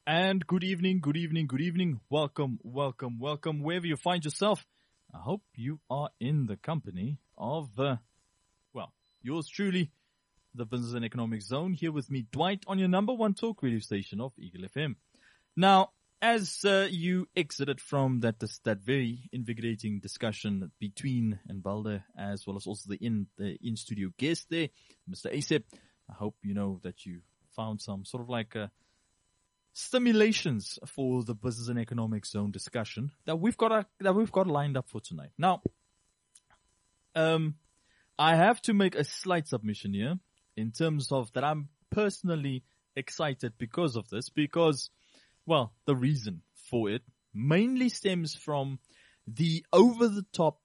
And good evening, good evening, good evening. Welcome, welcome, welcome. Wherever you find yourself, I hope you are in the company of, yours truly, the Business and Economic Zone. Here with me, Dwight, on your number one talk radio station of Eagle FM. Now, as you exited from that very invigorating discussion between Balde, as well as also the in-studio guest there, Mr. Asep, I hope you know that you found some sort of like stimulations for the Business and Economic Zone discussion that we've got lined up for tonight. Now, I have to make a slight submission here in terms of that I'm personally excited because of this, because, well, the reason for it mainly stems from the over-the-top,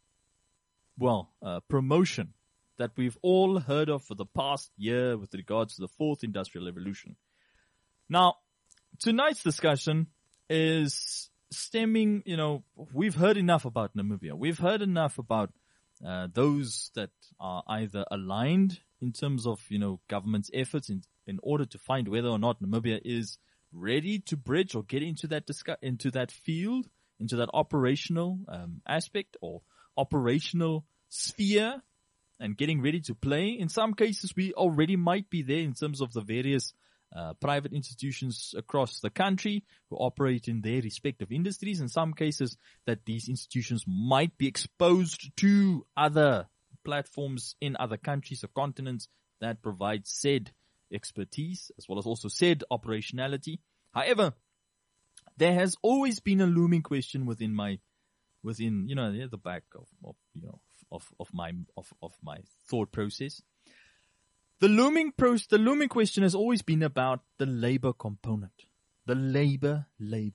promotion that we've all heard of for the past year with regards to the fourth industrial revolution. Now, tonight's discussion is stemming, we've heard enough about Namibia. We've heard enough about those that are either aligned in terms of, government's efforts in order to find whether or not Namibia is ready to bridge or get into that field, into that operational aspect or operational sphere and getting ready to play. In some cases, we already might be there in terms of the various private institutions across the country who operate in their respective industries. In some cases, that these institutions might be exposed to other platforms in other countries or continents that provide said expertise as well as also said operationality. However, there has always been a looming question within the back of my thought process. The looming question has always been about the labor component. The labor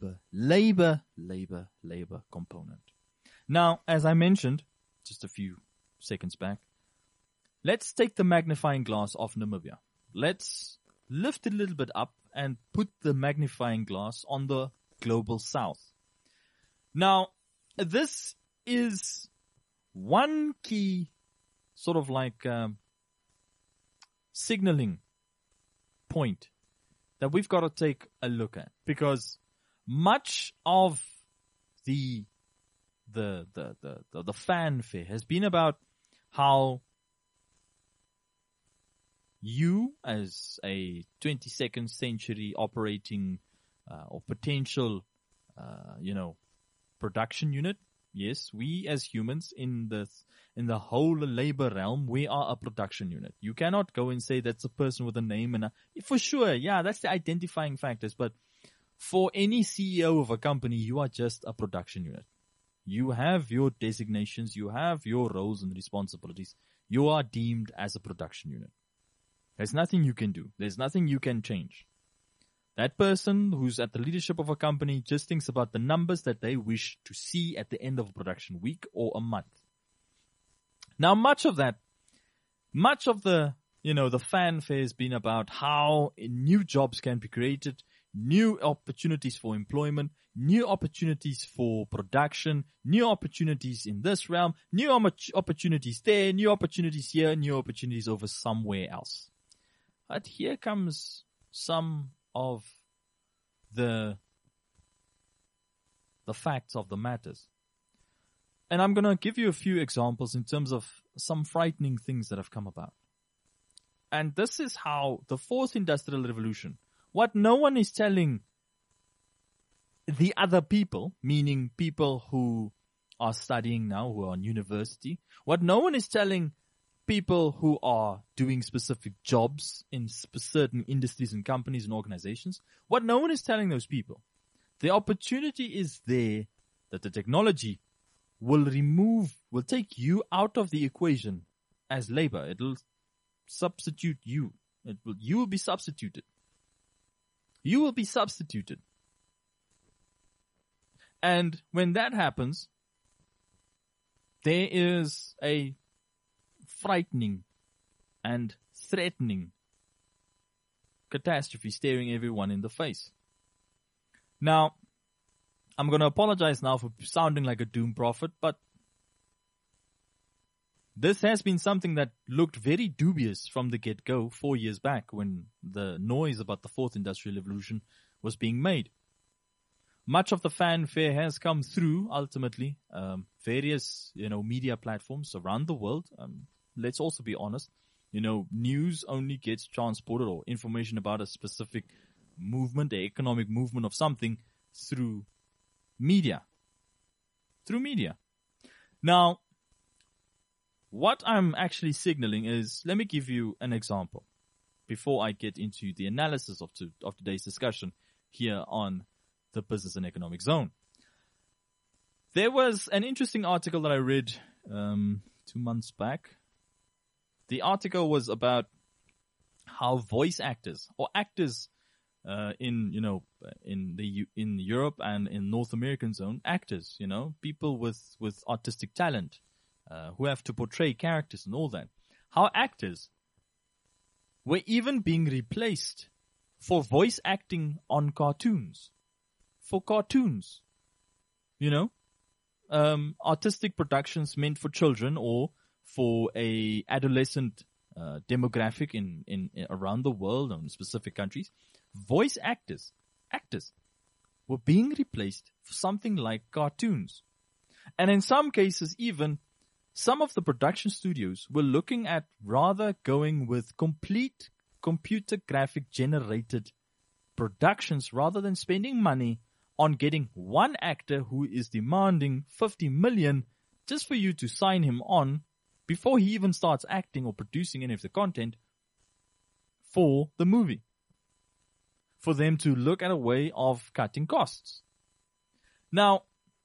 component. Now, as I mentioned just a few seconds back, let's take the magnifying glass off Namibia. Let's lift it a little bit up and put the magnifying glass on the global south. Now, this is one key sort of like signaling point that we've got to take a look at, because much of the fanfare has been about how you, as a 22nd century operating or potential production unit, yes, we as humans in the whole labor realm, we are a production unit. You cannot go and say that's a person with a name and for sure, yeah, that's the identifying factors. But for any CEO of a company, you are just a production unit. You have your designations, you have your roles and responsibilities. You are deemed as a production unit. There's nothing you can do. There's nothing you can change. That person who's at the leadership of a company just thinks about the numbers that they wish to see at the end of a production week or a month. Now, much of the fanfare has been about how new jobs can be created, new opportunities for employment, new opportunities for production, new opportunities in this realm, new opportunities there, new opportunities here, new opportunities over somewhere else. But here comes some of the facts of the matters. And I'm going to give you a few examples in terms of some frightening things that have come about. And this is how the fourth industrial revolution, what no one is telling the other people, meaning people who are studying now, who are in university, what no one is telling people who are doing specific jobs in certain industries and companies and organizations, what no one is telling those people, the opportunity is there that the technology will take you out of the equation as labor. It'll substitute you. You will be substituted. You will be substituted. And when that happens, there is a frightening and threatening catastrophe staring everyone in the face. Now, I'm going to apologize now for sounding like a doom prophet, but this has been something that looked very dubious from the get-go 4 years back when the noise about the fourth industrial revolution was being made. Much of the fanfare has come through, ultimately, various, media platforms around the world. Let's also be honest. News only gets transported, or information about a specific movement, an economic movement of something, through media. Through media. Now, what I'm actually signaling is, let me give you an example before I get into the analysis of today's discussion here on the Business and Economic Zone. There was an interesting article that I read 2 months back. The article was about how voice actors or actors in Europe and in North American zone, actors, people with artistic talent who have to portray characters and all that, how actors were even being replaced for voice acting on cartoons. For cartoons, artistic productions meant for children or for a adolescent demographic in around the world or in specific countries, voice actors were being replaced for something like cartoons. And in some cases, even some of the production studios were looking at rather going with complete computer graphic generated productions rather than spending money on getting one actor who is demanding 50 million just for you to sign him on before he even starts acting or producing any of the content for the movie. For them to look at a way of cutting costs. Now,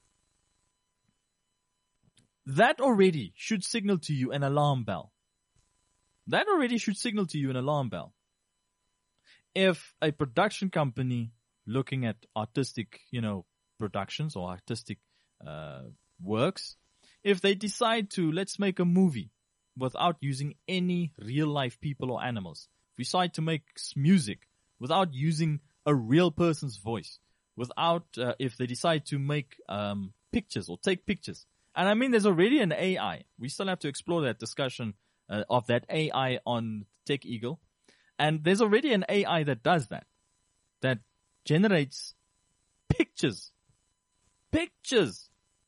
that already should signal to you an alarm bell. That already should signal to you an alarm bell. If a production company looking at artistic, productions or artistic works, if they decide to, let's make a movie without using any real life people or animals, if we decide to make music without using a real person's voice, without, if they decide to make pictures or take pictures. And I mean, there's already an AI. We still have to explore that discussion of that AI on Tech Eagle. And there's already an AI that does that generates pictures. Pictures.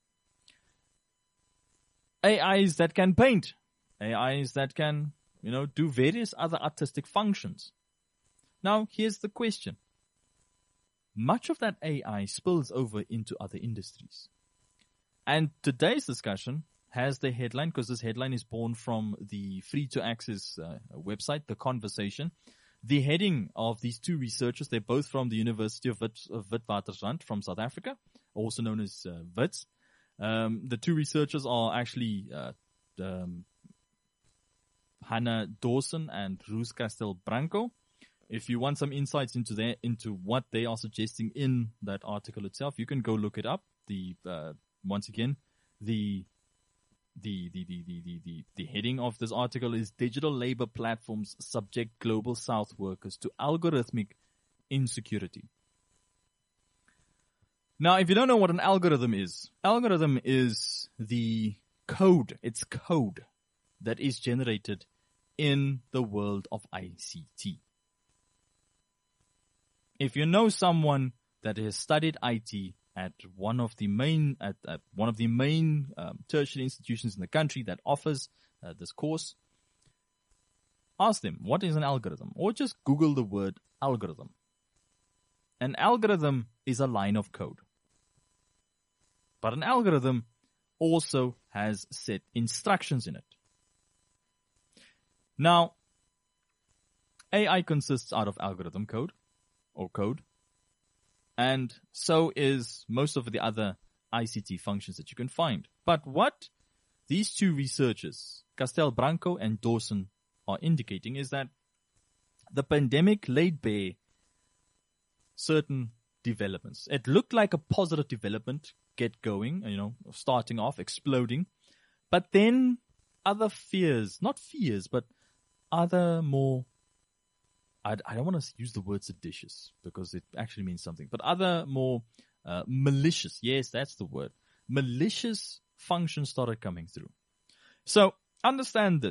AIs that can paint. AIs that can, do various other artistic functions. Now, here's the question. Much of that AI spills over into other industries. And today's discussion has the headline, because this headline is born from the free-to-access website, The Conversation. The heading of these two researchers, they're both from the University of Witwatersrand from South Africa, also known as WITS. The two researchers are actually Hannah Dawson and Ruth Castel-Branco. If you want some insights into what they are suggesting in that article itself, you can go look it up. Once again, the heading of this article is Digital Labor Platforms Subject Global South Workers to Algorithmic Insecurity. Now, if you don't know what an algorithm is the code. It's code that is generated in the world of ICT. If you know someone that has studied IT at one of the main tertiary institutions in the country that offers this course, ask them, what is an algorithm? Or just Google the word algorithm. An algorithm is a line of code. But an algorithm also has set instructions in it. Now, AI consists out of algorithm code, or code, and so is most of the other ICT functions that you can find. But what these two researchers, Castel-Branco and Dawson, are indicating is that the pandemic laid bare certain developments. It looked like a positive development get going, starting off, exploding. But then other fears, not fears, but other more, I don't want to use the word seditious because it actually means something, but other more malicious, yes, that's the word, malicious functions started coming through. So understand this.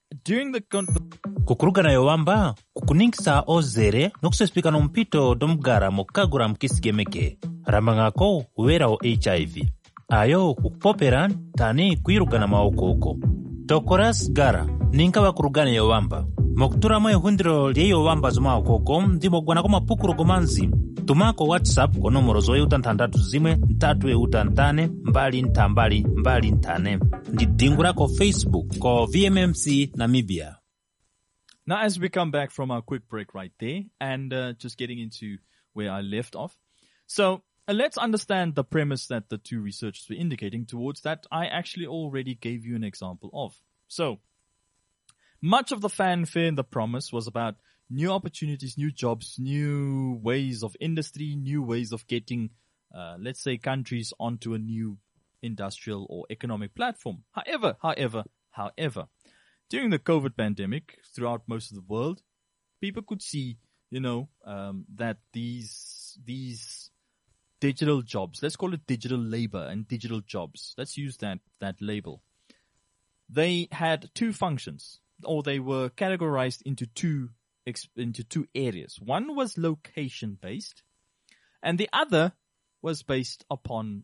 during the kukurugana yowamba kukuningiza ozere nokusespikana mpito domugara mokagura mkisigemeke rambangako uwerawo HIV ayo kukupopera tani kuirugana maokoko tokoras gara ninka wakurugana yowamba mokuturamo ehundiro lyeyowamba zomaokoko ndimogwanako mapukuro gomanzi tumako WhatsApp ko nomero zoe utantandatu zimwe ntatu utantane mbali ntambali mbali ntane ndidingura ko Facebook ko VMMC Namibia. Now, as we come back from our quick break right there, and just getting into where I left off. So, let's understand the premise that the two researchers were indicating towards that I actually already gave you an example of. So, much of the fanfare and the promise was about new opportunities, new jobs, new ways of industry, new ways of getting, let's say, countries onto a new industrial or economic platform. However, during the COVID pandemic, throughout most of the world, people could see, that these digital jobs, let's call it digital labor and digital jobs. Let's use that label. They had two functions, or they were categorized into two areas. One was location based, and the other was based upon,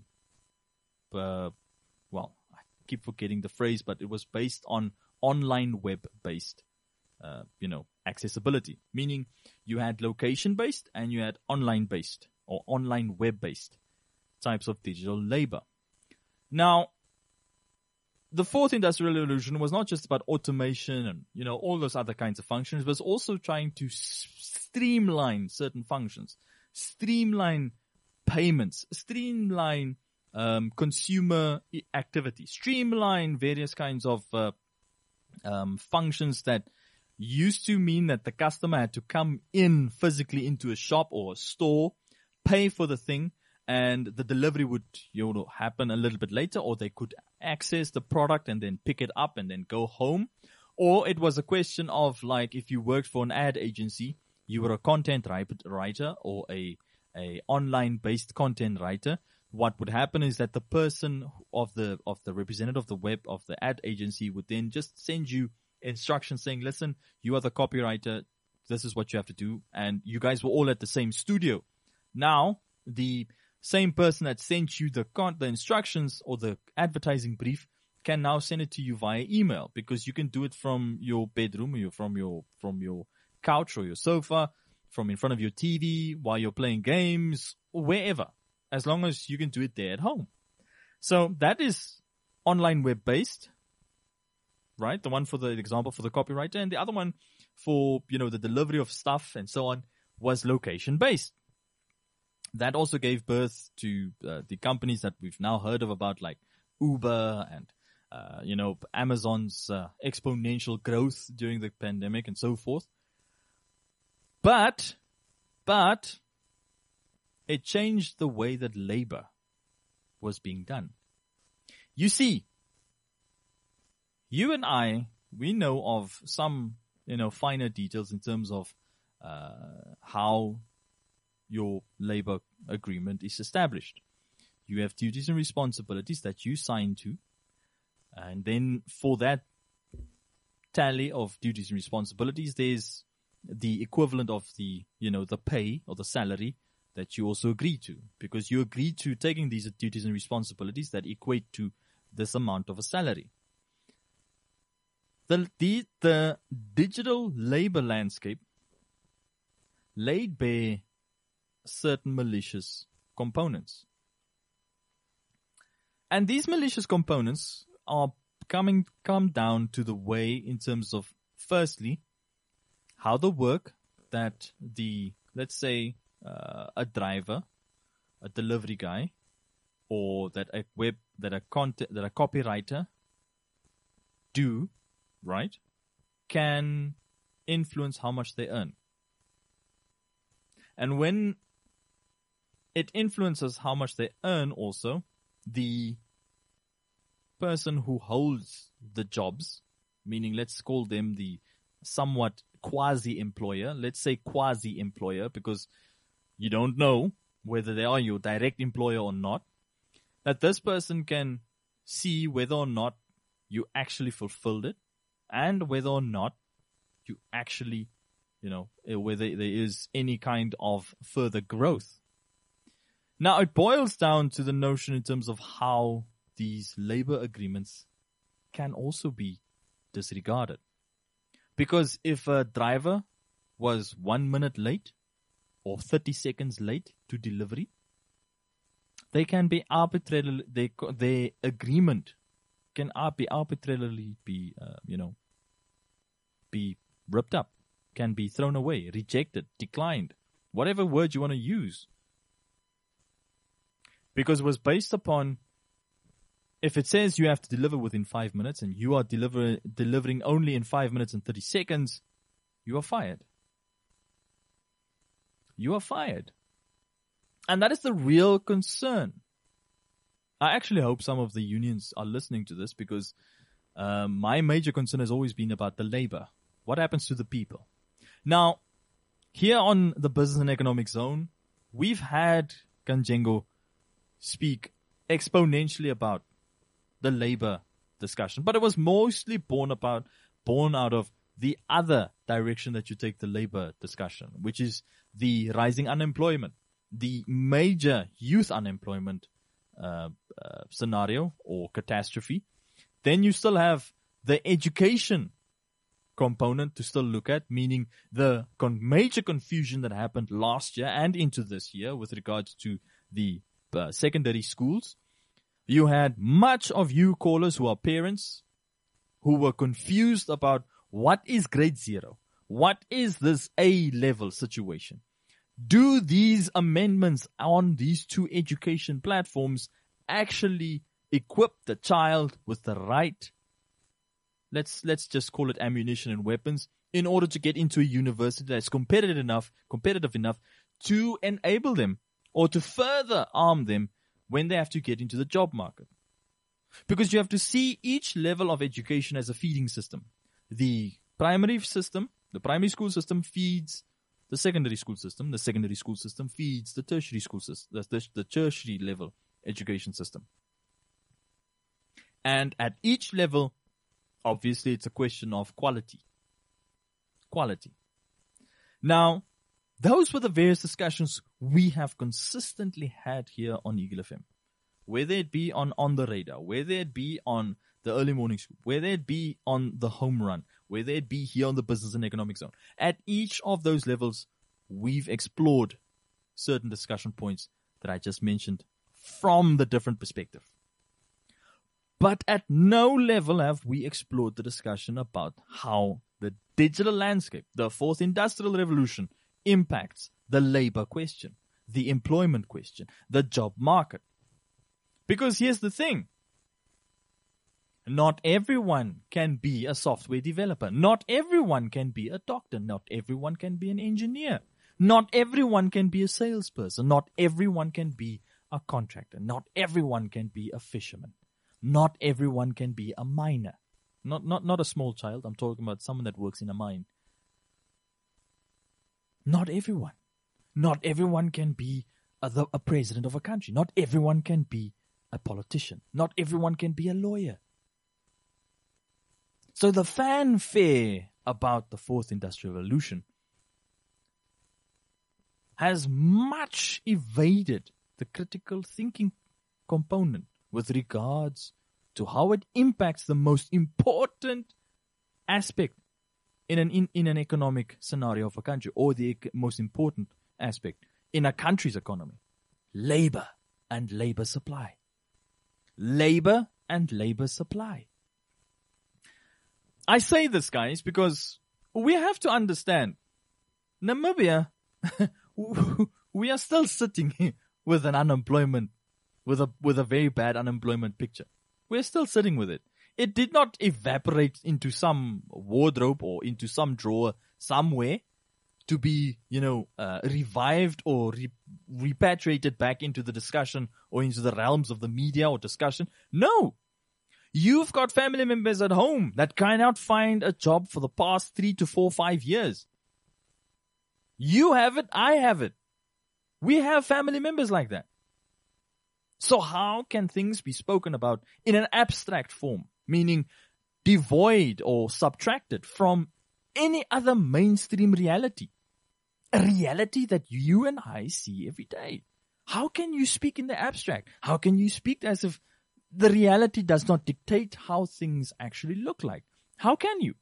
I keep forgetting the phrase, but it was based on online web-based, accessibility. Meaning you had location-based and you had online-based or online web-based types of digital labor. Now, the fourth industrial revolution was not just about automation and, all those other kinds of functions, but was also trying to streamline certain functions, streamline payments, streamline consumer activity, streamline various kinds of functions that used to mean that the customer had to come in physically into a shop or a store, pay for the thing, and the delivery would happen a little bit later, or they could access the product and then pick it up and then go home. Or it was a question of, like, if you worked for an ad agency, you were a content writer or a online-based content writer. What would happen is that the person of the representative of the web of the ad agency would then just send you instructions saying, listen, you are the copywriter, this is what you have to do, and you guys were all at the same studio. Now, the same person that sent you the instructions or the advertising brief can now send it to you via email, because you can do it from your bedroom or from your couch or your sofa, from in front of your TV while you're playing games, or wherever, as long as you can do it there at home. So that is online web-based, right? The one for the example for the copywriter, and the other one for, the delivery of stuff and so on was location-based. That also gave birth to the companies that we've now heard of about, like Uber and, Amazon's exponential growth during the pandemic and so forth. But it changed the way that labor was being done. You see, you and I, we know of some, finer details in terms of how your labor agreement is established. You have duties and responsibilities that you sign to, and then for that tally of duties and responsibilities, there's the equivalent of the, the pay or the salary that you also agree to, because you agree to taking these duties and responsibilities that equate to this amount of a salary. The digital labor landscape laid bare certain malicious components. And these malicious components are come down to the way in terms of, firstly, how the work that let's say, a driver, a delivery guy, or that a copywriter do, right, can influence how much they earn. And when it influences how much they earn also, the person who holds the jobs, meaning let's call them the somewhat quasi-employer, let's say quasi-employer, because you don't know whether they are your direct employer or not, that this person can see whether or not you actually fulfilled it, and whether or not you actually, whether there is any kind of further growth. Now, it boils down to the notion in terms of how these labor agreements can also be disregarded. Because if a driver was 1 minute late or 30 seconds late to delivery, they can be arbitrarily, their agreement can be arbitrarily be ripped up, can be thrown away, rejected, declined, whatever word you want to use. Because it was based upon, if it says you have to deliver within 5 minutes and you are delivering only in 5 minutes and 30 seconds, you are fired. You are fired. And that is the real concern. I actually hope some of the unions are listening to this, because my major concern has always been about the labor. What happens to the people? Now, here on the Business and Economic Zone, we've had Kanjengo speak exponentially about the labor discussion, but it was mostly born out of the other direction that you take the labor discussion, which is the rising unemployment, the major youth unemployment scenario or catastrophe. Then you still have the education component to still look at, meaning the major confusion that happened last year and into this year with regards to the secondary schools. You had much of you callers who are parents who were confused about what is grade 0? What is this A-level situation? Do these amendments on these two education platforms actually equip the child with the right, let's just call it ammunition and weapons, in order to get into a university that's competitive enough to enable them or to further arm them when they have to get into the job market? Because you have to see each level of education as a feeding system. The primary school system feeds the secondary school system. The secondary school system feeds the tertiary school system, the tertiary level education system. And at each level, obviously, it's a question of quality. Now, those were the various discussions we have consistently had here on Eagle FM. Whether it be on the radar, whether it be on the early morning scoop, whether it be on the home run, whether it be here on the Business and Economic Zone. At each of those levels, we've explored certain discussion points that I just mentioned from the different perspective. But at no level have we explored the discussion about how the digital landscape, the fourth industrial revolution, impacts the labor question, the employment question, the job market. Because here's the thing. Not everyone can be a software developer. Not everyone can be a doctor. Not everyone can be an engineer. Not everyone can be a salesperson. Not everyone can be a contractor. Not everyone can be a fisherman. Not everyone can be a miner. Not a small child. I'm talking about someone that works in a mine. Not everyone. Not everyone can be a president of a country. Not everyone can be a politician. Not everyone can be a lawyer. So the fanfare about the fourth industrial revolution has much evaded the critical thinking component with regards to how it impacts the most important aspect in an economic scenario of a country, or the most important aspect in a country's economy: labor and labor supply. Labor and labor supply. I say this, guys, because we have to understand Namibia, we are still sitting with an unemployment, with a very bad unemployment picture. We're still sitting with it. It did not evaporate into some wardrobe or into some drawer somewhere to be, revived or repatriated back into the discussion or into the realms of the media or discussion. No. You've got family members at home that cannot find a job for the past 3 to 4, 5 years. You have it. I have it. We have family members like that. So how can things be spoken about in an abstract form? Meaning, devoid or subtracted from any other mainstream reality. A reality that you and I see every day. How can you speak in the abstract? How can you speak as if the reality does not dictate how things actually look like? How can you?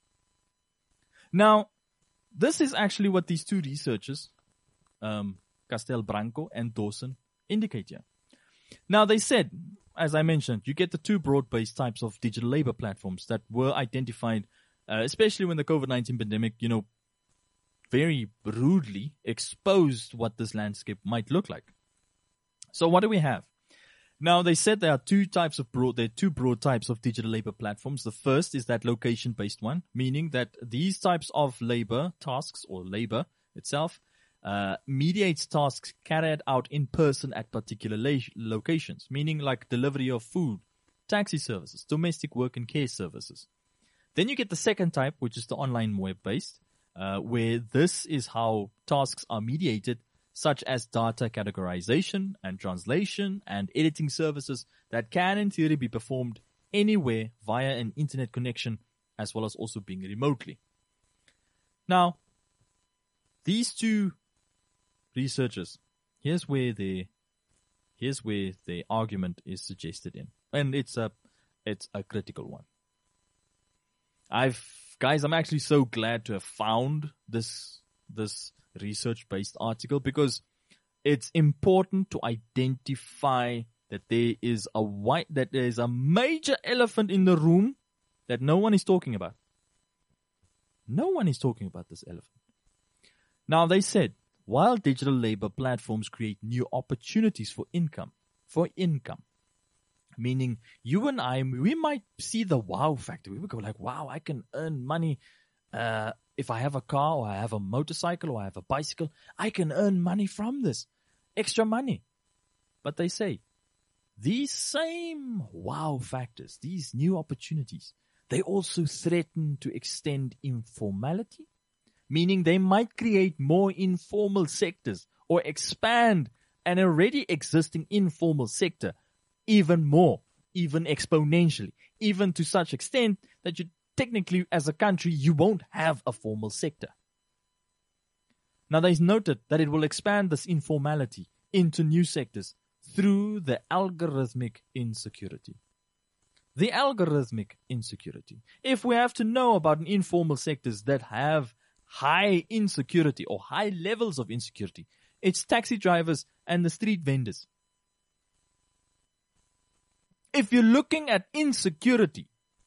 Now, this is actually what these two researchers, Castelbranco and Dawson, indicate here. Now, they said, as I mentioned, you get the two broad-based types of digital labor platforms that were identified, especially when the COVID-19 pandemic, very rudely exposed what this landscape might look like. So what do we have? Now, they said there are two broad types of digital labor platforms. The first is that location-based one, meaning that these types of labor tasks or labor itself mediates tasks carried out in person at particular locations, meaning like delivery of food, taxi services, domestic work and care services. Then you get the second type, which is the online web-based, where this is how tasks are mediated, such as data categorization and translation and editing services that can in theory be performed anywhere via an internet connection, as well as also being remotely. Now, these two researchers, here's where the argument is suggested in, and it's a critical one. I'm actually so glad to have found this research-based article, because it's important to identify that there is a major elephant in the room that no one is talking about. No one is talking about this elephant. Now, they said, while digital labor platforms create new opportunities for income, meaning you and I, we might see the wow factor. We would go like, wow, I can earn money if I have a car or I have a motorcycle or I have a bicycle. I can earn money from this, extra money. But they say, these same wow factors, these new opportunities, they also threaten to extend informality, meaning they might create more informal sectors or expand an already existing informal sector even more, even exponentially, even to such extent that you technically, as a country, you won't have a formal sector. Now, they've noted that it will expand this informality into new sectors through the algorithmic insecurity. The algorithmic insecurity. If we have to know about informal sectors that have high insecurity or high levels of insecurity, it's taxi drivers and the street vendors. If you're looking at insecurity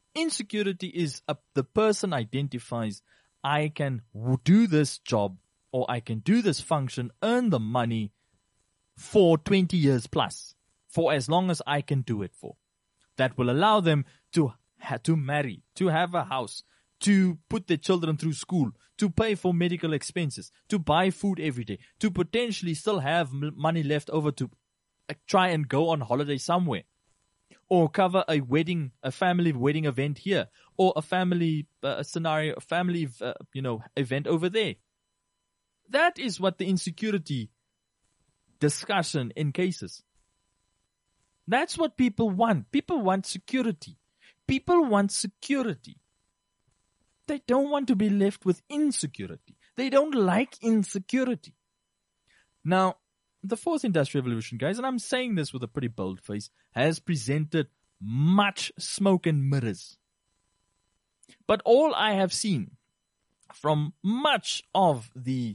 is the person identifies, I can do this job or I can do this function, earn the money for 20 years plus, for as long as I can do it for. That will allow them to marry, to have a house, to put their children through school, to pay for medical expenses, to buy food every day, to potentially still have money left over to try and go on holiday somewhere, or cover a family wedding event here, or a family scenario, a family event over there. That is what the insecurity discussion encases. That's what people want. People want security. People want security. They don't want to be left with insecurity. They don't like insecurity. Now, the fourth industrial revolution, guys, and I'm saying this with a pretty bold face, has presented much smoke and mirrors. But all I have seen from much of the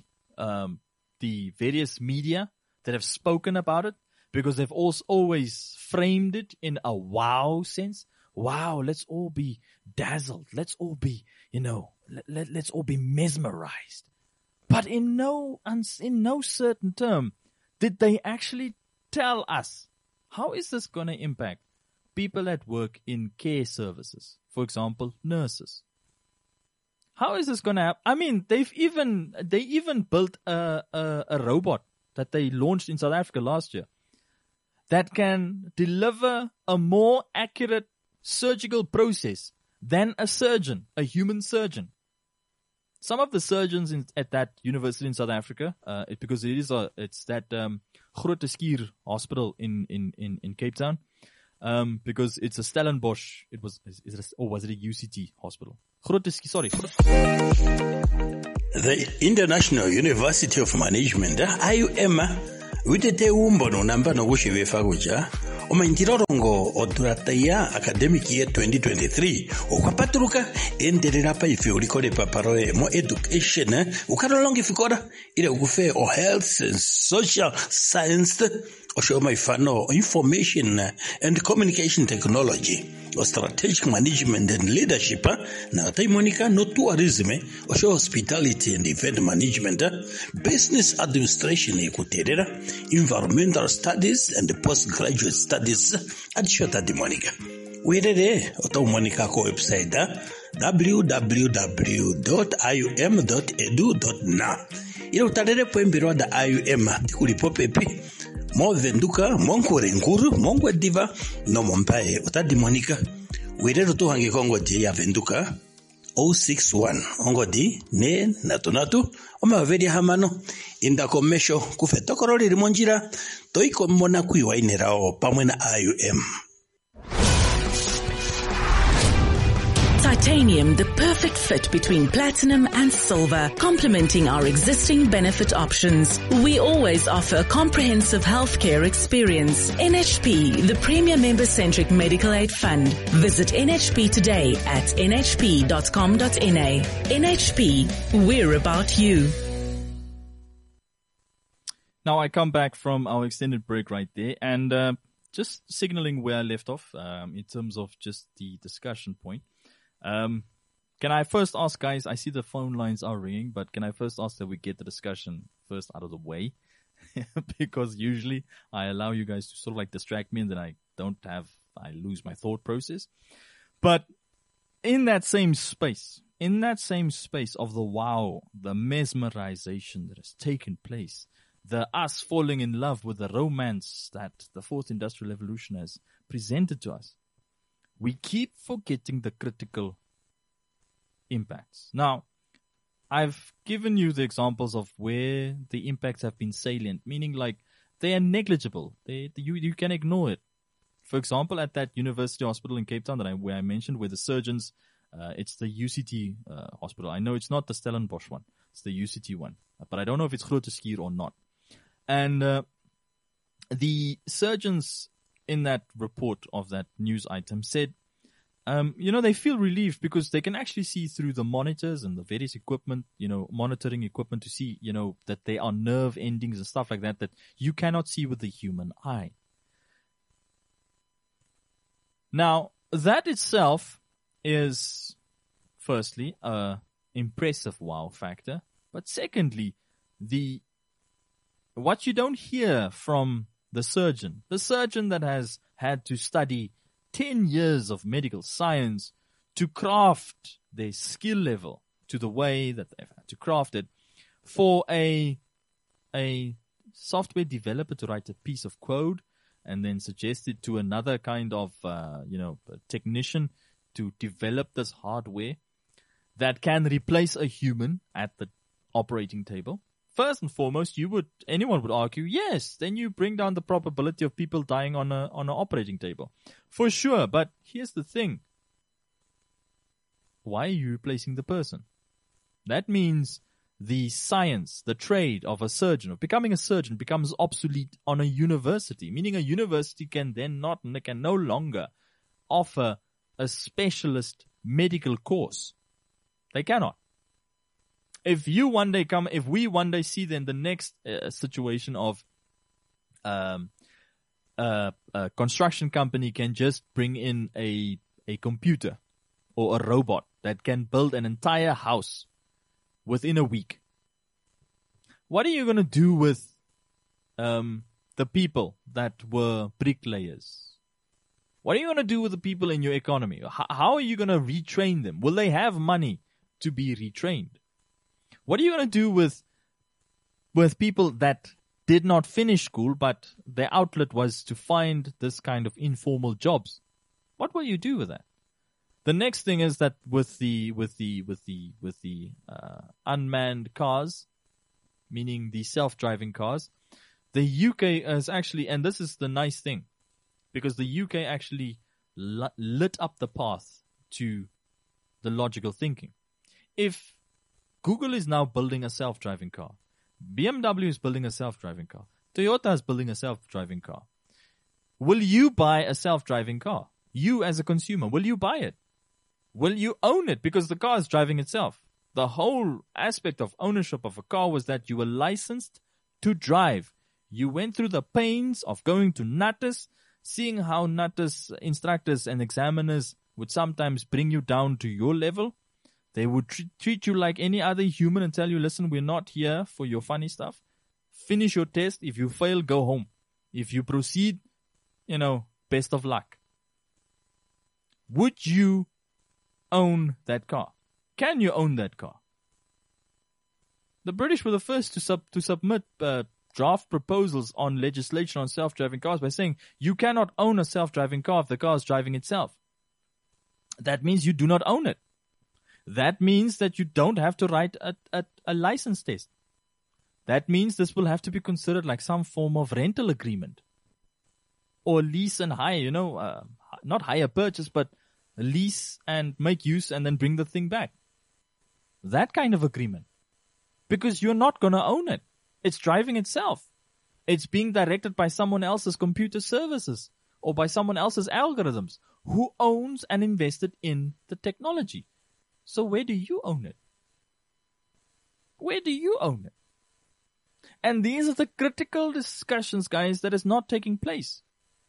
various media that have spoken about it, because they've also always framed it in a wow sense. Wow, let's all be dazzled. Let's all be, let's all be mesmerized. But in no certain term did they actually tell us, how is this going to impact people that work in care services? For example, nurses. How is this going to happen? I mean, they even built a robot that they launched in South Africa last year that can deliver a more accurate surgical process than a surgeon, a human surgeon. Some of the surgeons at that university in South Africa, because it's that Groote Schuur hospital in Cape Town, because it's a Stellenbosch. Was it a UCT hospital? Sorry. The International University of Management, IUM, witete umbono namba no kushivefa kuja, omanjirorongo odurataia academic year 2023, ukapaturuka, enderera pa ifi ulikore paparoe mo education, ukarolongi fikora, ile ukufe o health and social science, osho maifano information and communication technology, or strategic management and leadership, na taimonika no tourism, osho hospitality and event management, business administration ikuterera, environmental studies and postgraduate studies at Shota di Monica. Wirere oto Monica ko website www.ium.edu.na. Ile utarere poembiro da IUM dikulipo pepi mo venduka monkore nkuru mongwe diva no mompae otadi Monica. Wirere to hangi kongo di ya venduka 061 ongodi ne natunatu omaveri hamano inda komesho kufetokorori limonjira toiko mona kuiwainerao pamwe na IUM. Titanium, the perfect fit between platinum and silver, complementing our existing benefit options. We always offer comprehensive healthcare experience. NHP, the premier member-centric medical aid fund. Visit NHP today at nhp.com.na. NHP, we're about you. Now I come back from our extended break right there, and just signaling where I left off in terms of just the discussion point. Can I first ask, guys, I see the phone lines are ringing, but can I first ask that we get the discussion first out of the way? Because usually I allow you guys to sort of like distract me and then I lose my thought process. But in that same space of the wow, the mesmerization that has taken place, the us falling in love with the romance that the fourth industrial revolution has presented to us, we keep forgetting the critical impacts. Now, I've given you the examples of where the impacts have been salient, meaning like they are negligible. You can ignore it. For example, at that university hospital in Cape Town where I mentioned, where the surgeons, it's the UCT hospital. I know it's not the Stellenbosch one. It's the UCT one. But I don't know if it's Groote Schuur or not. And the surgeons in that report of that news item said, they feel relieved because they can actually see through the monitors and the various equipment, monitoring equipment to see, that there are nerve endings and stuff like that you cannot see with the human eye. Now, that itself is, firstly, a impressive wow factor. But secondly, what you don't hear from the surgeon that has had to study 10 years of medical science to craft their skill level to the way that they've had to craft it, for a software developer to write a piece of code and then suggest it to another kind of, technician to develop this hardware that can replace a human at the operating table. First and foremost, anyone would argue, yes, then you bring down the probability of people dying on an operating table. For sure, but here's the thing. Why are you replacing the person? That means the science, the trade of a surgeon, of becoming a surgeon, becomes obsolete on a university, meaning a university can no longer offer a specialist medical course. They cannot. If we one day see then the next situation of a construction company can just bring in a computer or a robot that can build an entire house within a week, what are you going to do with the people that were bricklayers? What are you going to do with the people in your economy? How are you going to retrain them? Will they have money to be retrained? What are you going to do with people that did not finish school, but their outlet was to find this kind of informal jobs? What will you do with that? The next thing is that with the unmanned cars, meaning the self-driving cars, the UK is actually, and this is the nice thing, because the UK actually lit up the path to the logical thinking. If Google is now building a self-driving car, BMW is building a self-driving car, Toyota is building a self-driving car, will you buy a self-driving car? You as a consumer, will you buy it? Will you own it? Because the car is driving itself. The whole aspect of ownership of a car was that you were licensed to drive. You went through the pains of going to Natas, seeing how Natas instructors and examiners would sometimes bring you down to your level. They would treat you like any other human and tell you, listen, we're not here for your funny stuff. Finish your test. If you fail, go home. If you proceed, best of luck. Would you own that car? Can you own that car? The British were the first to submit draft proposals on legislation on self-driving cars by saying you cannot own a self-driving car if the car is driving itself. That means you do not own it. That means that you don't have to write a license test. That means this will have to be considered like some form of rental agreement or lease and hire, not hire purchase, but lease and make use and then bring the thing back. That kind of agreement. Because you're not going to own it. It's driving itself. It's being directed by someone else's computer services or by someone else's algorithms who owns and invested in the technology. So where do you own it? Where do you own it? And these are the critical discussions, guys, that is not taking place.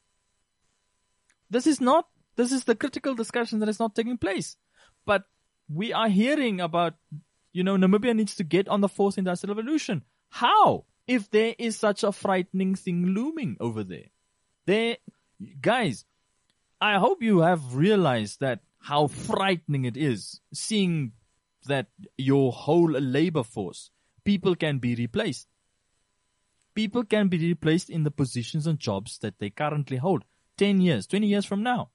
This is the critical discussion that is not taking place. But we are hearing about, Namibia needs to get on the fourth industrial revolution. How? If there is such a frightening thing looming over there. Guys, I hope you have realized that how frightening it is seeing that your whole labor force, people can be replaced. People can be replaced in the positions and jobs that they currently hold 10 years, 20 years from now.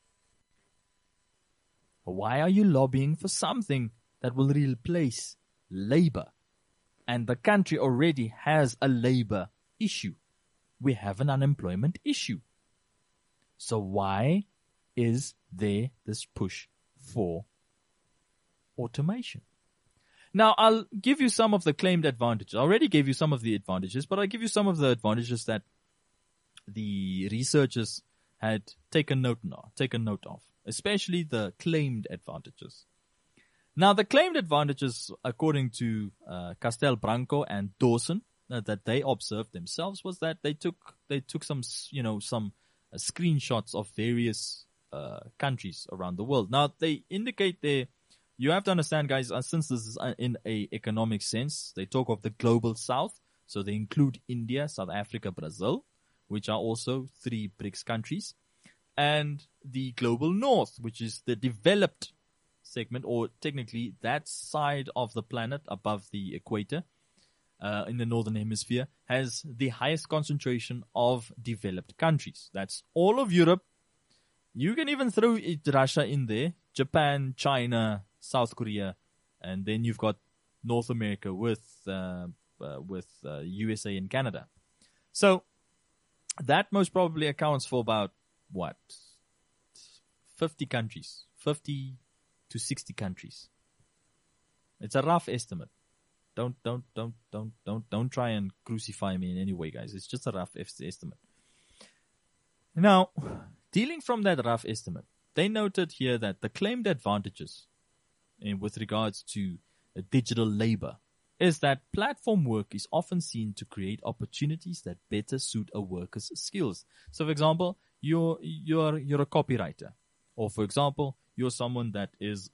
Why are you lobbying for something that will replace labor? And the country already has a labor issue. We have an unemployment issue. So why is there this push for automation? Now, I'll give you some of the claimed advantages. I already gave you some of the advantages, but I'll give you some of the advantages that the researchers had taken note of, especially the claimed advantages. Now, the claimed advantages, according to Castel Branco and Dawson, that they observed themselves, was that they took some screenshots of various countries around the world. Now, they indicate there. You have to understand, guys, since this is in a economic sense, they talk of the global south. So they include India, South Africa, Brazil, which are also 3 BRICS countries, and the global north, which is the developed segment, or technically that side of the planet above the equator in the northern hemisphere, has the highest concentration of developed countries. That's all of Europe. You can even throw Russia in there, Japan, China, South Korea, and then you've got North America with USA and Canada. So that most probably accounts for about 50 countries, 50 to 60 countries. It's a rough estimate. Don't try and crucify me in any way, guys. It's just a rough estimate. Now, dealing from that rough estimate, they noted here that the claimed advantages with regards to digital labor is that platform work is often seen to create opportunities that better suit a worker's skills. So, for example, you're a copywriter, or for example, you're someone that is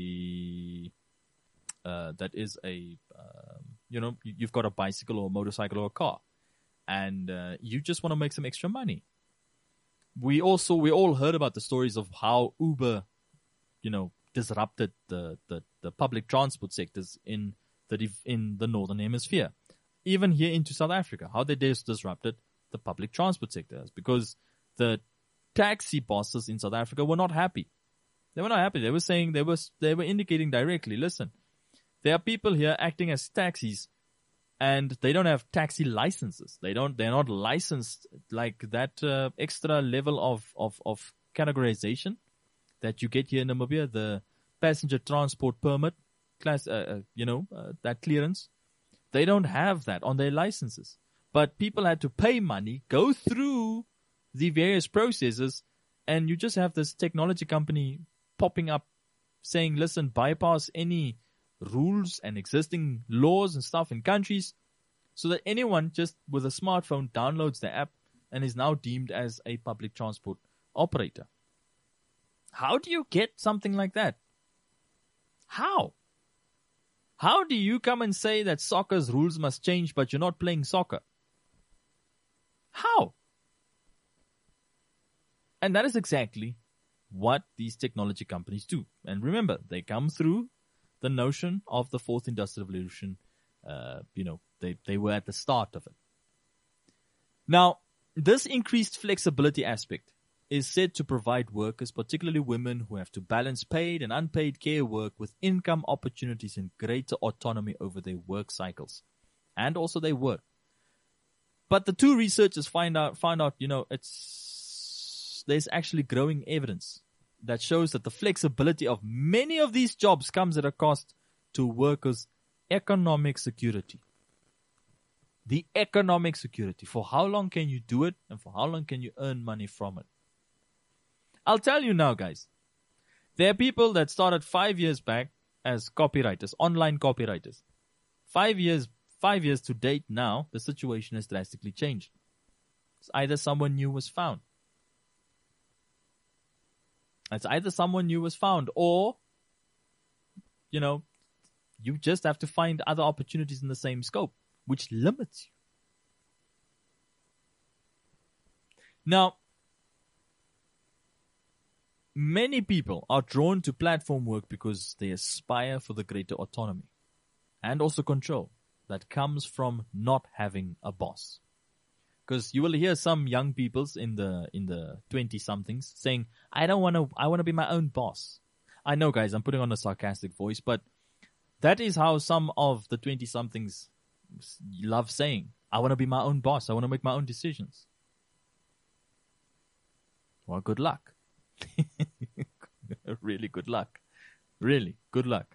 you've got a bicycle or a motorcycle or a car, and you just want to make some extra money. We all heard about the stories of how Uber, disrupted the public transport sectors in the northern hemisphere, even here into South Africa. How they disrupted the public transport sectors because the taxi bosses in South Africa were not happy. They were not happy. They were saying they were indicating directly, listen, there are people here acting as taxis And they don't have taxi licenses. They're not licensed like that extra level of categorization that you get here in Namibia, the passenger transport permit class, that clearance. They don't have that on their licenses. But people had to pay money, go through the various processes, and you just have this technology company popping up saying, listen, bypass any rules and existing laws and stuff in countries, so that anyone just with a smartphone downloads the app and is now deemed as a public transport operator. How do you get something like that? How? How do you come and say that soccer's rules must change, but you're not playing soccer? How? And that is exactly what these technology companies do. And remember, they come through the notion of the fourth industrial revolution. They were at the start of it. Now, this increased flexibility aspect is said to provide workers, particularly women, who have to balance paid and unpaid care work with income opportunities and greater autonomy over their work cycles and also their work. But the two researchers found out, there's actually growing evidence that shows that the flexibility of many of these jobs comes at a cost to workers' economic security. The economic security. For how long can you do it, and for how long can you earn money from it? I'll tell you now, guys. There are people that started 5 years back as copywriters, online copywriters. 5 years to date now, the situation has drastically changed. It's either someone new was found. Or, you just have to find other opportunities in the same scope, which limits you. Now, many people are drawn to platform work because they aspire for the greater autonomy and also control that comes from not having a boss. Because you will hear some young peoples in the 20-somethings saying, I want to be my own boss. I know, guys, I'm putting on a sarcastic voice, but that is how some of the 20-somethings love saying, I want to be my own boss. I want to make my own decisions. Well, good luck. Really good luck. Really good luck.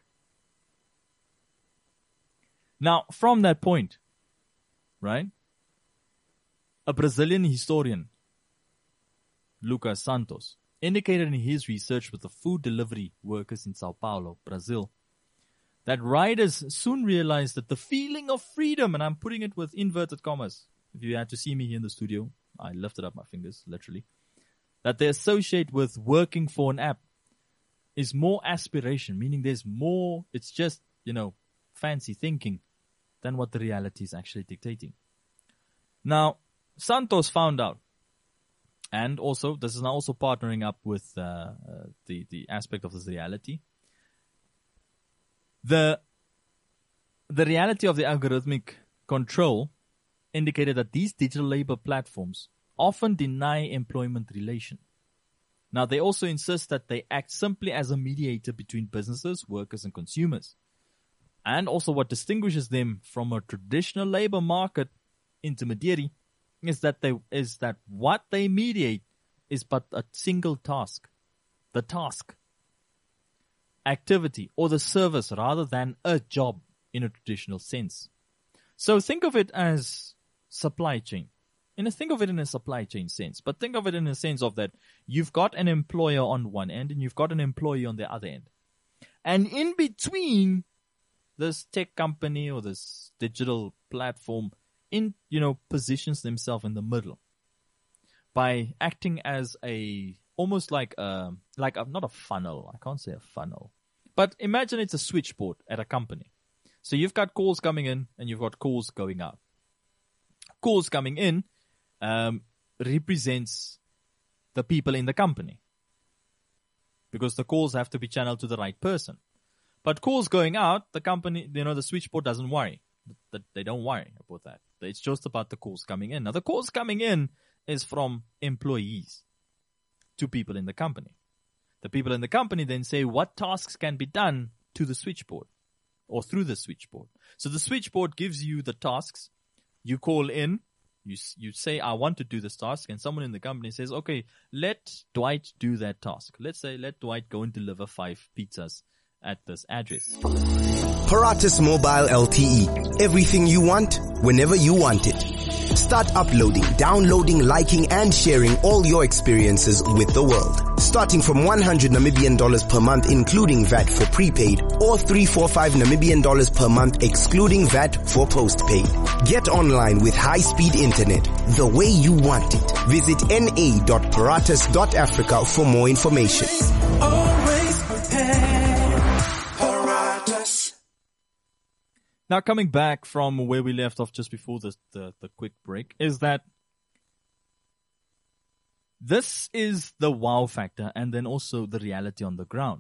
Now, from that point, right, a Brazilian historian, Lucas Santos, indicated in his research with the food delivery workers in Sao Paulo, Brazil, that riders soon realized that the feeling of freedom, and I'm putting it with inverted commas, if you had to see me here in the studio, I lifted up my fingers, literally, that they associate with working for an app is more aspiration, meaning there's more, it's just, fancy thinking than what the reality is actually dictating. Now, Santos found out, and also, this is now also partnering up with the aspect of this reality. The reality of the algorithmic control indicated that these digital labor platforms often deny employment relation. Now, they also insist that they act simply as a mediator between businesses, workers, and consumers. And also what distinguishes them from a traditional labor market intermediary is that what they mediate is but a single task. The task, activity, or the service rather than a job in a traditional sense. So think of it as supply chain. Think of it in a supply chain sense, but think of it in a sense of that you've got an employer on one end and you've got an employee on the other end. And in between, this tech company or this digital platform positions themselves in the middle by acting as almost like not a funnel. I can't say a funnel, but imagine it's a switchboard at a company. So you've got calls coming in and you've got calls going out. Calls coming in represents the people in the company because the calls have to be channeled to the right person. But calls going out, the company, the switchboard doesn't worry. They don't worry about that. It's just about the calls coming in. Now, the calls coming in is from employees to people in the company. The people in the company then say what tasks can be done to the switchboard. or through the switchboard. So the switchboard gives you the tasks. You call in, you say, I want to do this task, and someone in the company says, okay, let Dwight do that task. Let's say, let Dwight go and deliver 5 pizzas at this address. Paratus Mobile LTE. Everything you want, whenever you want it. Start uploading, downloading, liking, and sharing all your experiences with the world. Starting from 100 Namibian dollars per month, including VAT for prepaid, or 345 Namibian dollars per month, excluding VAT for postpaid. Get online with high-speed internet, the way you want it. Visit na.paratus.africa for more information. Always prepared. Paratus. Now, coming back from where we left off just before the quick break, is that this is the wow factor and then also the reality on the ground.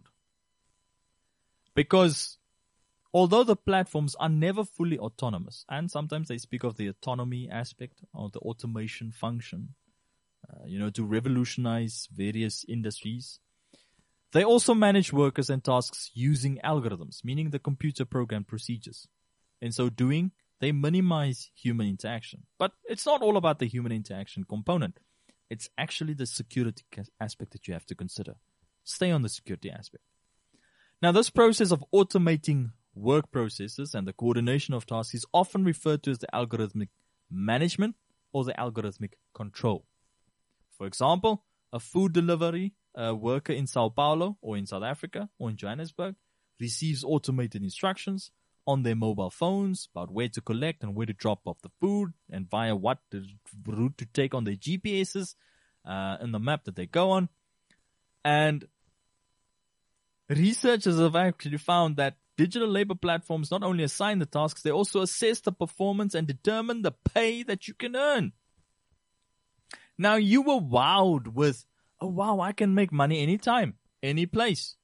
Because although the platforms are never fully autonomous, and sometimes they speak of the autonomy aspect or the automation function, to revolutionize various industries, they also manage workers and tasks using algorithms, meaning the computer programmed procedures. In so doing, they minimize human interaction. But it's not all about the human interaction component. It's actually the security aspect that you have to consider. Stay on the security aspect. Now, this process of automating work processes and the coordination of tasks is often referred to as the algorithmic management or the algorithmic control. For example, a food delivery worker in Sao Paulo or in South Africa or in Johannesburg receives automated instructions on their mobile phones about where to collect and where to drop off the food and via what the route to take on their GPSs in the map that they go on. And researchers have actually found that digital labor platforms not only assign the tasks, they also assess the performance and determine the pay that you can earn. Now, you were wowed with, oh wow, I can make money anytime, any place.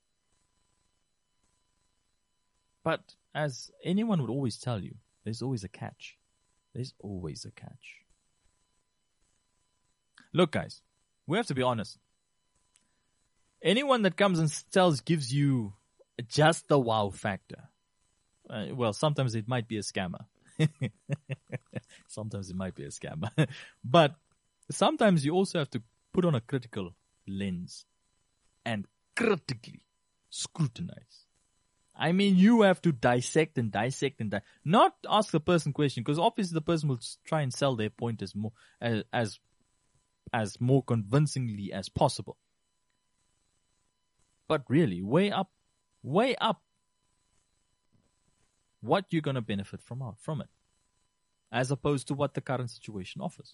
But as anyone would always tell you, there's always a catch. There's always a catch. Look, guys, we have to be honest. Anyone that comes and gives you just the wow factor. Well, sometimes it might be a scammer. Sometimes it might be a scammer. But sometimes you also have to put on a critical lens and critically scrutinize. I mean, you have to dissect and not ask the person question, because obviously the person will try and sell their point as more convincingly as possible. But really, weigh up what you're going to benefit from it, as opposed to what the current situation offers.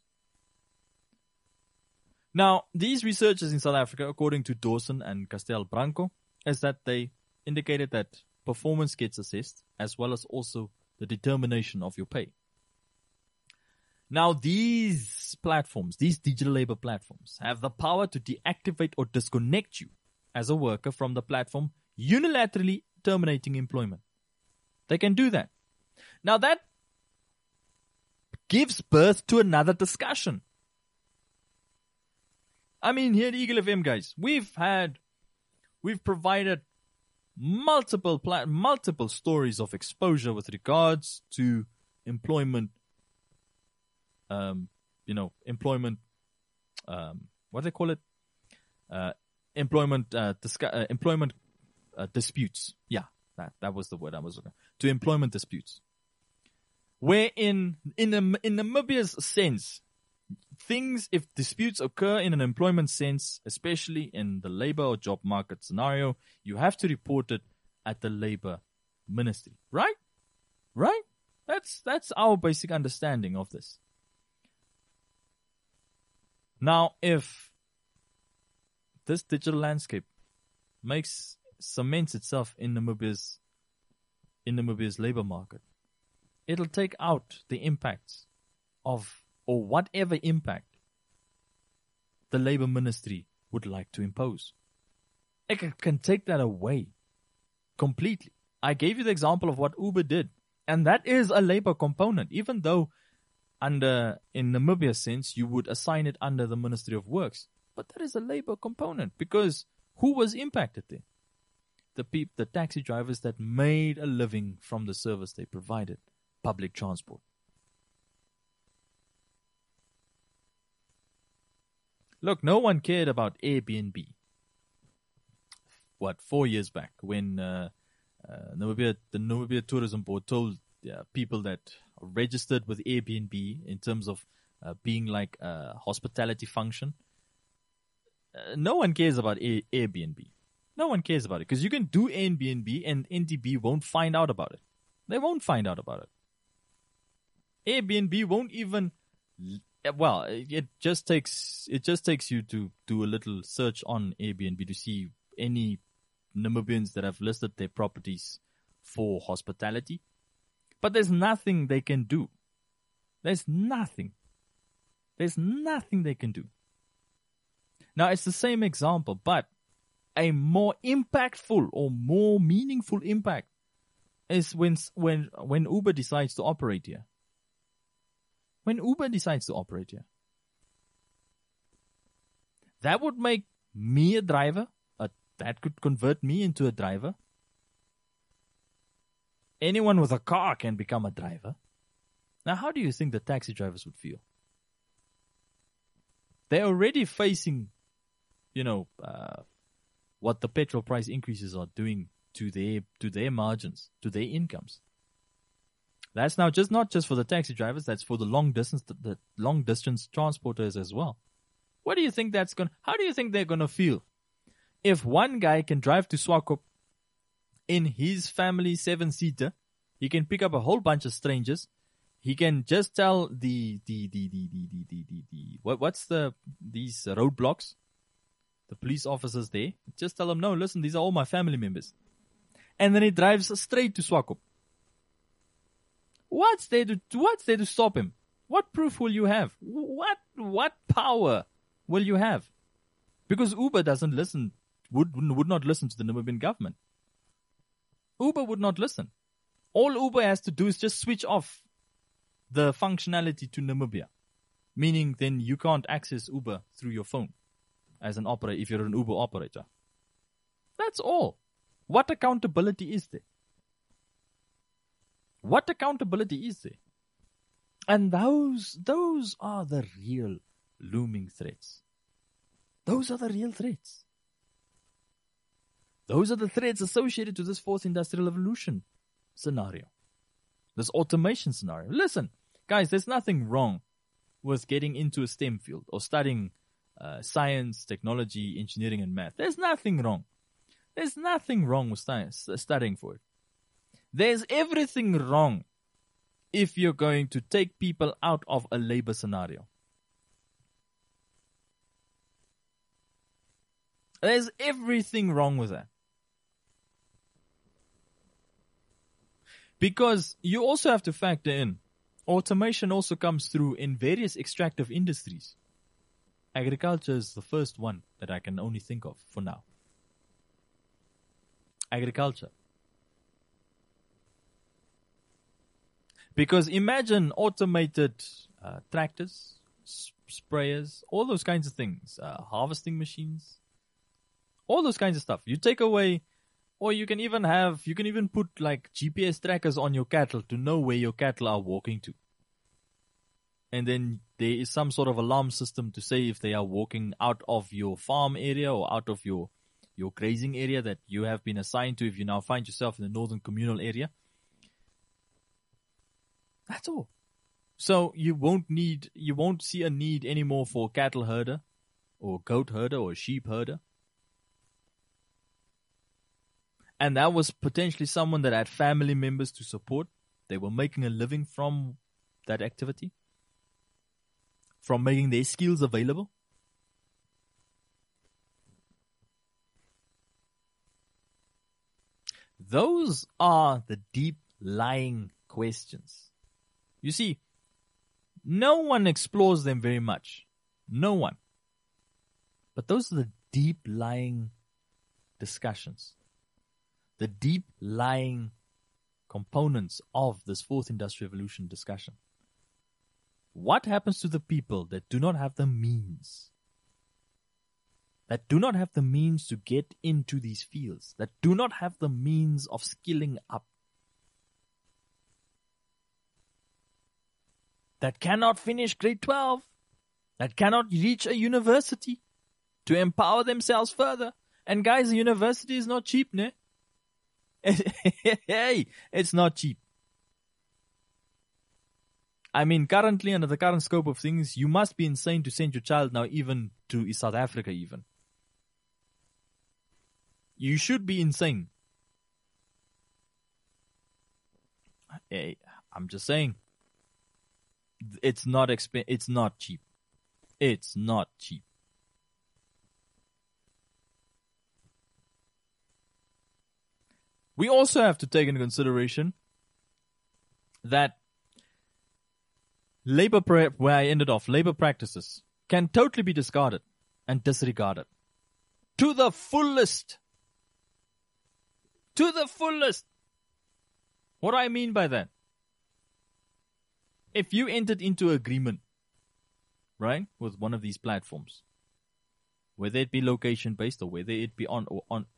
Now, these researchers in South Africa, according to Dawson and Castel Branco, is that they indicated that performance gets assessed, as well as also the determination of your pay. Now, these platforms, these digital labor platforms, have the power to deactivate or disconnect you as a worker from the platform, unilaterally terminating employment. They can do that. Now, that gives birth to another discussion. I mean, here at Eagle FM, guys, we've provided multiple stories of exposure with regards to employment, employment disputes. Yeah, that was the word I was looking for. To employment disputes. Where in Namibia's sense, if disputes occur in an employment sense, especially in the labor or job market scenario, you have to report it at the labor ministry. Right? Right? That's our basic understanding of this. Now, if this digital landscape cements itself in Namibia's labor market, it'll take out the impacts of, or whatever impact the labor ministry would like to impose. It can take that away completely. I gave you the example of what Uber did, and that is a labor component, even though in Namibia's sense, you would assign it under the Ministry of Works. But that is a labor component, because who was impacted there? the taxi drivers that made a living from the service they provided, public transport. Look, no one cared about Airbnb. 4 years back when the Namibia Tourism Board told people that are registered with Airbnb in terms of being like a hospitality function. No one cares about Airbnb. No one cares about it because you can do Airbnb and NTB won't find out about it. They won't find out about it. Airbnb won't even. Well, it just takes you to do a little search on Airbnb to see any Namibians that have listed their properties for hospitality. But there's nothing they can do. There's nothing they can do. Now, it's the same example, but a more impactful or more meaningful impact is when Uber decides to operate here. When Uber decides to operate here. That would make me a driver. That could convert me into a driver. Anyone with a car can become a driver. Now, how do you think the taxi drivers would feel? They're already facing, what the petrol price increases are doing to their margins, to their incomes. That's now not just for the taxi drivers. That's for the long distance transporters as well. How do you think they're gonna feel if one guy can drive to Swakop in his family 7-seater? He can pick up a whole bunch of strangers. He can just tell these roadblocks, the police officers there. Just tell them, no, listen, these are all my family members, and then he drives straight to Swakop. What's there to stop him? What proof will you have? What power will you have? Because Uber would not listen to the Namibian government. Uber would not listen. All Uber has to do is just switch off the functionality to Namibia. Meaning then you can't access Uber through your phone as an operator if you're an Uber operator. That's all. What accountability is there? What accountability is there? And those are the real looming threats. Those are the real threats. Those are the threats associated to this fourth industrial revolution scenario. This automation scenario. Listen, guys, there's nothing wrong with getting into a STEM field or studying science, technology, engineering, and math. There's nothing wrong. There's nothing wrong with studying for it. There's everything wrong if you're going to take people out of a labor scenario. There's everything wrong with that. Because you also have to factor in, automation also comes through in various extractive industries. Agriculture is the first one that I can only think of for now. Agriculture. Because imagine automated tractors, sprayers, all those kinds of things, harvesting machines, all those kinds of stuff. You take away, or you can even put like GPS trackers on your cattle to know where your cattle are walking to. And then there is some sort of alarm system to say if they are walking out of your farm area or out of your grazing area that you have been assigned to if you now find yourself in the northern communal area. That's all. So you won't see a need anymore for cattle herder or goat herder or sheep herder. And that was potentially someone that had family members to support. They were making a living from that activity, from making their skills available. Those are the deep lying questions. You see, no one explores them very much. No one. But those are the deep lying discussions. The deep lying components of this fourth industrial revolution discussion. What happens to the people that do not have the means that do not have the means to get into these fields, that do not have the means of skilling up, that cannot finish grade 12, that cannot reach a university to empower themselves further. And guys, a university is not cheap, ne? Hey, it's not cheap. I mean, currently, under the current scope of things, you must be insane to send your child now even to South Africa even. You should be insane. Hey, I'm just saying. It's not it's not cheap. It's not cheap. We also have to take into consideration that where I ended off, labor practices can totally be discarded and disregarded. To the fullest. To the fullest. What do I mean by that? If you entered into agreement, right, with one of these platforms, whether it be location based or whether it be online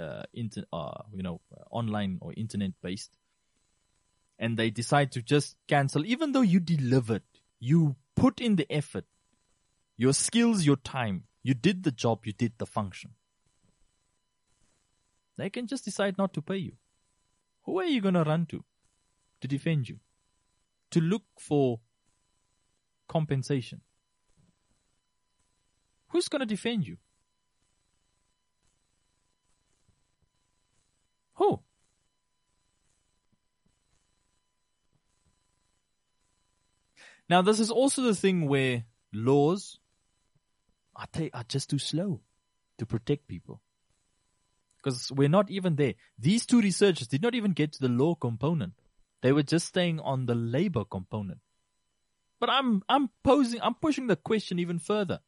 or internet based, and they decide to just cancel, even though you delivered, you put in the effort, your skills, your time, you did the job, you did the function. They can just decide not to pay you. Who are you going to run to defend you? To look for compensation? Who's going to defend you? Who? Now, this is also the thing where laws are just too slow to protect people. Because we're not even there. These two researchers did not even get to the law component. They were just staying on the labor component. But I'm pushing the question even further.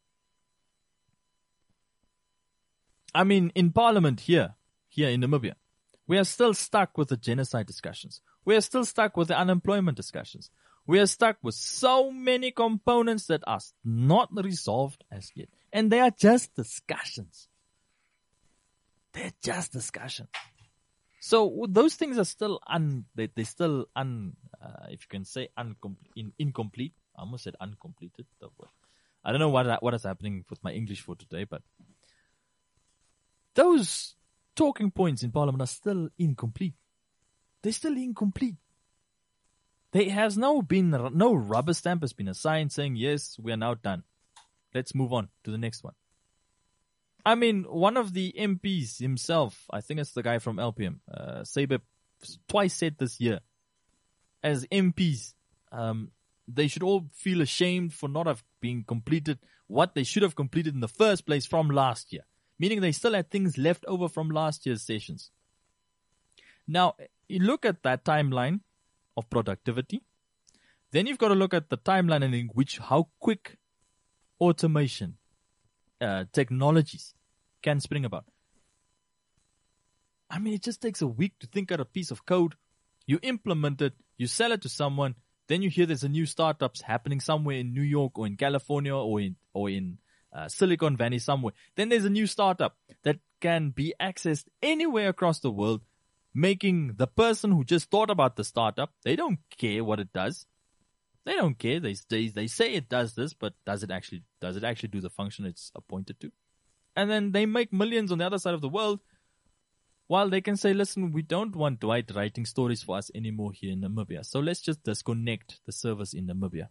I mean, in Parliament here in Namibia, we are still stuck with the genocide discussions. We are still stuck with the unemployment discussions. We are stuck with so many components that are not resolved as yet. And they are just discussions. They're just discussions. So those things are still they're still if you can say incomplete. I almost said uncompleted. I don't know what is happening with my English for today, but those talking points in Parliament are still incomplete. They're still incomplete. There has no rubber stamp has been assigned saying, yes, we are now done. Let's move on to the next one. I mean, one of the MPs himself, I think it's the guy from LPM, Sabe, twice said this year, as MPs, they should all feel ashamed for not have been completed what they should have completed in the first place from last year. Meaning they still had things left over from last year's sessions. Now, you look at that timeline of productivity. Then you've got to look at the timeline and in which how quick automation, technologies can spring about. I mean, it just takes a week to think out a piece of code. You implement it, you sell it to someone, then you hear there's a new startups happening somewhere in New York or in California or in Silicon Valley somewhere. Then there's a new startup that can be accessed anywhere across the world, making the person who just thought about the startup, they don't care what it does. They don't care. They say it does this, but does it actually do the function it's appointed to? And then they make millions on the other side of the world, while they can say, listen, we don't want Dwight writing stories for us anymore here in Namibia. So let's just disconnect the servers in Namibia.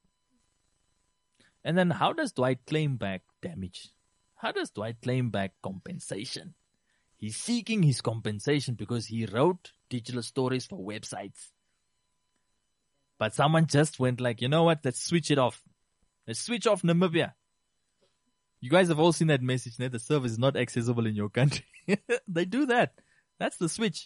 And then how does Dwight claim back damage? How does Dwight claim back compensation? He's seeking his compensation because he wrote digital stories for websites. But someone just went like, you know what? Let's switch it off. Let's switch off Namibia. You guys have all seen that message, the server is not accessible in your country. They do that. That's the switch.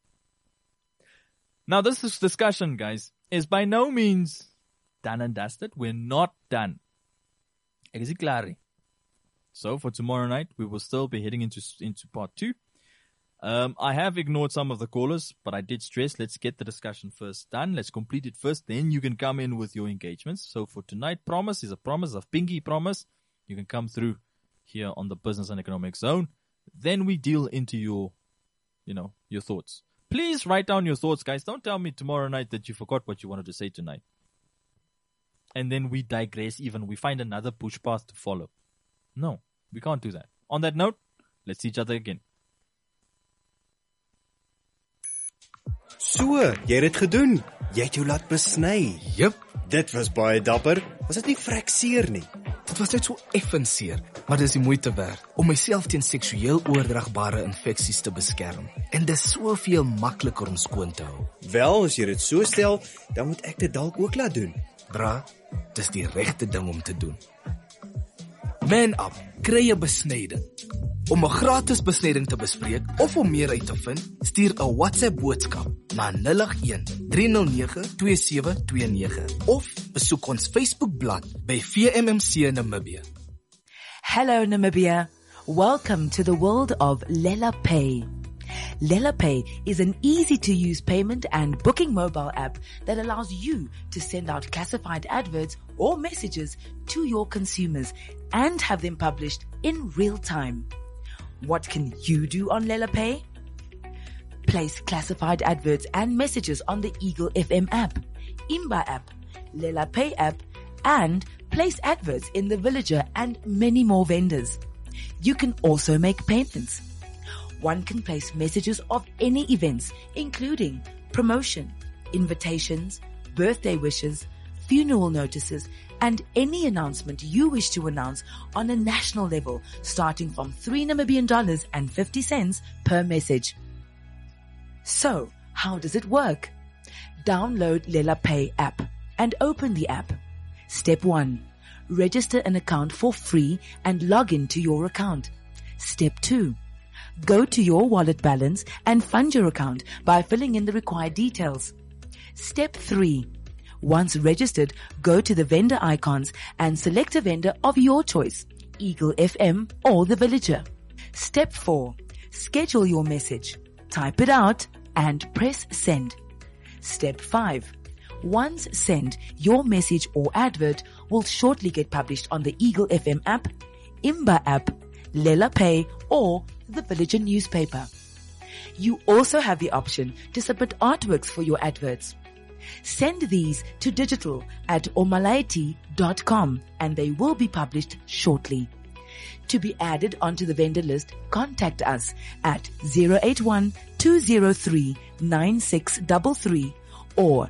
Now this discussion, guys, is by no means done and dusted. We're not done. Exactly. So for tomorrow night, we will still be heading into part 2. I have ignored some of the callers, but I did stress, let's get the discussion first done. Let's complete it first. Then you can come in with your engagements. So for tonight, promise is a promise of pinky promise. You can come through here on the Business and Economic Zone. Then we deal into your thoughts. Please write down your thoughts, guys. Don't tell me tomorrow night that you forgot what you wanted to say tonight. And then we digress even. We find another push path to follow. No, we can't do that. On that note, let's see each other again. So, jy het dit gedoen. Jy het jou laat besny. Jep, Dit was baie dapper. Was dit nie vrek seer nie? dit was net so effens seer, maar dis die moeite werd om myself teen seksueel oordraagbare infeksies te beskerm. En dis soveel makliker om skoon te hou. Wel, as jy dit so stel, dan moet ek dit dalk ook laat doen. Bra, dis die regte ding om te doen. Man Up kry 'n besnyding. Om 'n gratis besnyding te bespreek of om meer uit te vind, stuur 'n WhatsApp boodskap na 081 309 2729 of besoek ons Facebookblad by VMMC Namibia. Hello, Namibia. Welcome to the world of Lela Pay. Lela Pay is an easy-to-use payment and booking mobile app that allows you to send out classified adverts or messages to your consumers and have them published in real time. What can you do on Lela Pay? Place classified adverts and messages on the Eagle FM app, Imba app, Lela Pay app, and place adverts in the Villager and many more vendors. You can also make payments. One can place messages of any events, including promotion, invitations, birthday wishes, funeral notices, and any announcement you wish to announce on a national level, starting from $3.50 per message. So, how does it work? Download Lela Pay app and open the app. Step 1. Register an account for free and log in to your account. Step 2. Go to your wallet balance and fund your account by filling in the required details. Step 3. Once registered, go to the vendor icons and select a vendor of your choice, Eagle FM or the Villager. Step 4. Schedule your message. Type it out and press send. Step 5. Once sent, your message or advert will shortly get published on the Eagle FM app, Imba app, Lela Pay, or the Villager newspaper. You also have the option to submit artworks for your adverts. Send these to digital@omalaiti.com and they will be published shortly. To be added onto the vendor list, contact us at 081-203-9633 or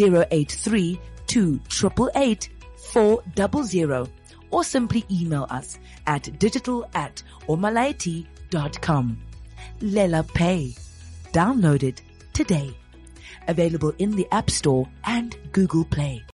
083-288-400 or simply email us at digital@omalaiti.com. Lela Pay. Download it today. Available in the App Store and Google Play.